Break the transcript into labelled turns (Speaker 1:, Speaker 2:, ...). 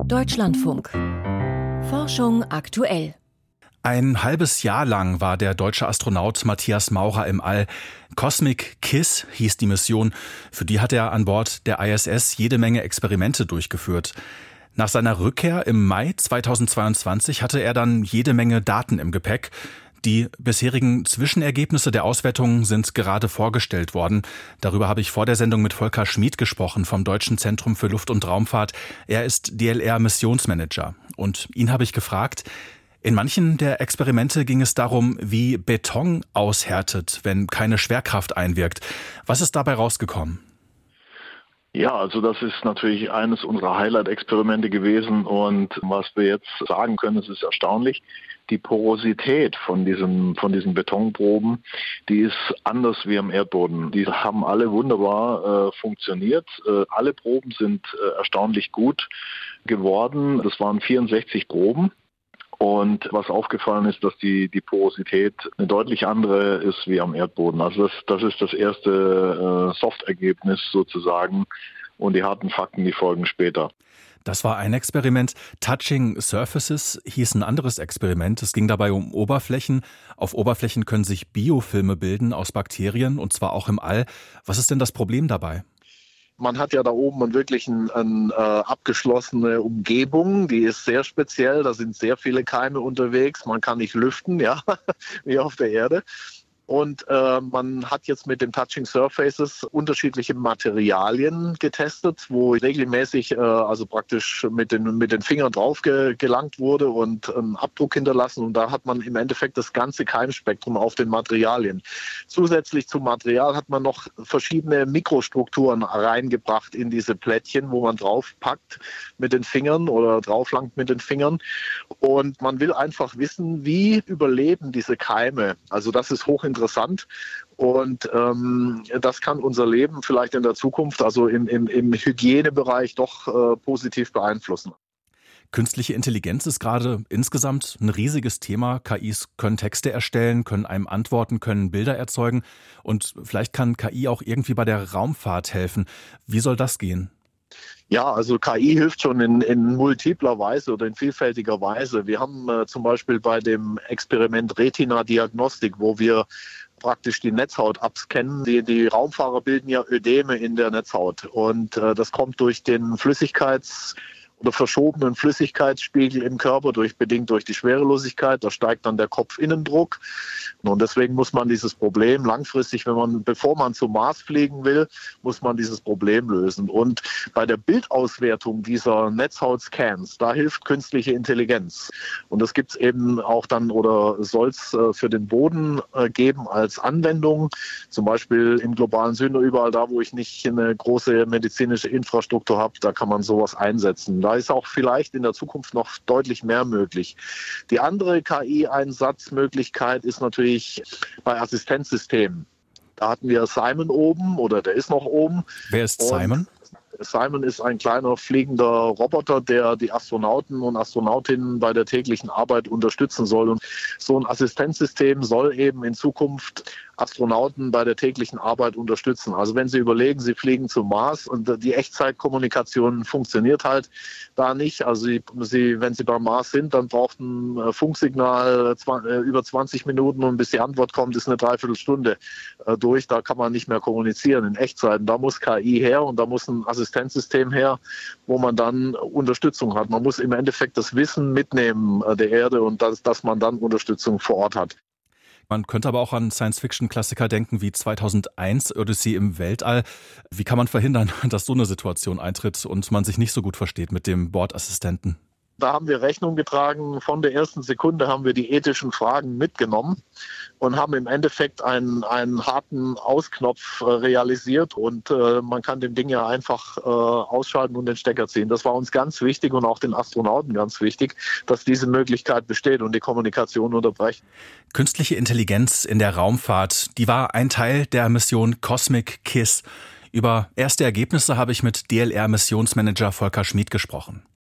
Speaker 1: Deutschlandfunk. Forschung aktuell.
Speaker 2: Ein halbes Jahr lang war der deutsche Astronaut Matthias Maurer im All. Cosmic Kiss hieß die Mission. Für die hat er an Bord der ISS jede Menge Experimente durchgeführt. Nach seiner Rückkehr im Mai 2022 hatte er dann jede Menge Daten im Gepäck. Die bisherigen Zwischenergebnisse der Auswertungen sind gerade vorgestellt worden. Darüber habe ich vor der Sendung mit Volker Schmid gesprochen vom Deutschen Zentrum für Luft- und Raumfahrt. Er ist DLR-Missionsmanager. Und ihn habe ich gefragt, in manchen der Experimente ging es darum, wie Beton aushärtet, wenn keine Schwerkraft einwirkt. Was ist dabei rausgekommen?
Speaker 3: Ja, also das ist natürlich eines unserer Highlight-Experimente gewesen und was wir jetzt sagen können, es ist erstaunlich. Die Porosität von diesen Betonproben, die ist anders wie am Erdboden. Die haben alle wunderbar funktioniert. Alle Proben sind erstaunlich gut geworden. Das waren 64 Proben. Und was aufgefallen ist, dass die Porosität eine deutlich andere ist wie am Erdboden. Also das ist das erste Soft-Ergebnis sozusagen und die harten Fakten, die folgen später.
Speaker 2: Das war ein Experiment. Touching Surfaces hieß ein anderes Experiment. Es ging dabei um Oberflächen. Auf Oberflächen können sich Biofilme bilden aus Bakterien, und zwar auch im All. Was ist denn das Problem dabei?
Speaker 3: Man hat ja da oben wirklich eine abgeschlossene Umgebung, die ist sehr speziell, da sind sehr viele Keime unterwegs, man kann nicht lüften, ja, wie auf der Erde. Und man hat jetzt mit dem Touching Surfaces unterschiedliche Materialien getestet, wo regelmäßig also praktisch mit den Fingern drauf gelangt wurde und einen Abdruck hinterlassen. Und da hat man im Endeffekt das ganze Keimspektrum auf den Materialien. Zusätzlich zum Material hat man noch verschiedene Mikrostrukturen reingebracht in diese Plättchen, wo man draufpackt mit den Fingern oder drauflangt mit den Fingern. Und man will einfach wissen, wie überleben diese Keime. Also das ist hochinteressant und das kann unser Leben vielleicht in der Zukunft, also im Hygienebereich, doch positiv beeinflussen.
Speaker 2: Künstliche Intelligenz ist gerade insgesamt ein riesiges Thema. KIs können Texte erstellen, können einem antworten, können Bilder erzeugen und vielleicht kann KI auch irgendwie bei der Raumfahrt helfen. Wie soll das gehen?
Speaker 3: Ja, also KI hilft schon in multipler Weise oder in vielfältiger Weise. Wir haben zum Beispiel bei dem Experiment Retina-Diagnostik, wo wir praktisch die Netzhaut abscannen. Die Raumfahrer bilden ja Ödeme in der Netzhaut und das kommt durch den oder verschobenen Flüssigkeitsspiegel im Körper, bedingt durch die Schwerelosigkeit. Da steigt dann der Kopfinnendruck. Und deswegen muss man dieses Problem langfristig, bevor man zum Mars fliegen will, muss man dieses Problem lösen. Und bei der Bildauswertung dieser Netzhautscans, da hilft künstliche Intelligenz. Und das gibt es eben auch dann oder soll es für den Boden geben als Anwendung. Zum Beispiel im globalen Süden, überall da, wo ich nicht eine große medizinische Infrastruktur habe, da kann man sowas einsetzen. Da ist auch vielleicht in der Zukunft noch deutlich mehr möglich. Die andere KI-Einsatzmöglichkeit ist natürlich bei Assistenzsystemen. Da hatten wir Simon oben oder der ist noch oben.
Speaker 2: Wer ist Simon?
Speaker 3: Simon ist ein kleiner fliegender Roboter, der die Astronauten und Astronautinnen bei der täglichen Arbeit unterstützen soll. Und so ein Assistenzsystem soll eben in Zukunft Astronauten bei der täglichen Arbeit unterstützen. Also wenn Sie überlegen, Sie fliegen zum Mars und die Echtzeitkommunikation funktioniert halt da nicht. Also wenn Sie beim Mars sind, dann braucht ein Funksignal über 20 Minuten und bis die Antwort kommt, ist eine Dreiviertelstunde durch. Da kann man nicht mehr kommunizieren in Echtzeit. Da muss KI her und da muss ein Assistenzsystem her, wo man dann Unterstützung hat. Man muss im Endeffekt das Wissen mitnehmen der Erde und dass man dann Unterstützung vor Ort hat.
Speaker 2: Man könnte aber auch an Science-Fiction-Klassiker denken wie 2001 Odyssey im Weltall. Wie kann man verhindern, dass so eine Situation eintritt und man sich nicht so gut versteht mit dem Bordassistenten?
Speaker 3: Da haben wir Rechnung getragen. Von der ersten Sekunde haben wir die ethischen Fragen mitgenommen und haben im Endeffekt einen harten Ausknopf realisiert. Und man kann dem Ding ja einfach ausschalten und den Stecker ziehen. Das war uns ganz wichtig und auch den Astronauten ganz wichtig, dass diese Möglichkeit besteht und die Kommunikation unterbrechen.
Speaker 2: Künstliche Intelligenz in der Raumfahrt, die war ein Teil der Mission Cosmic Kiss. Über erste Ergebnisse habe ich mit DLR-Missionsmanager Volker Schmid gesprochen.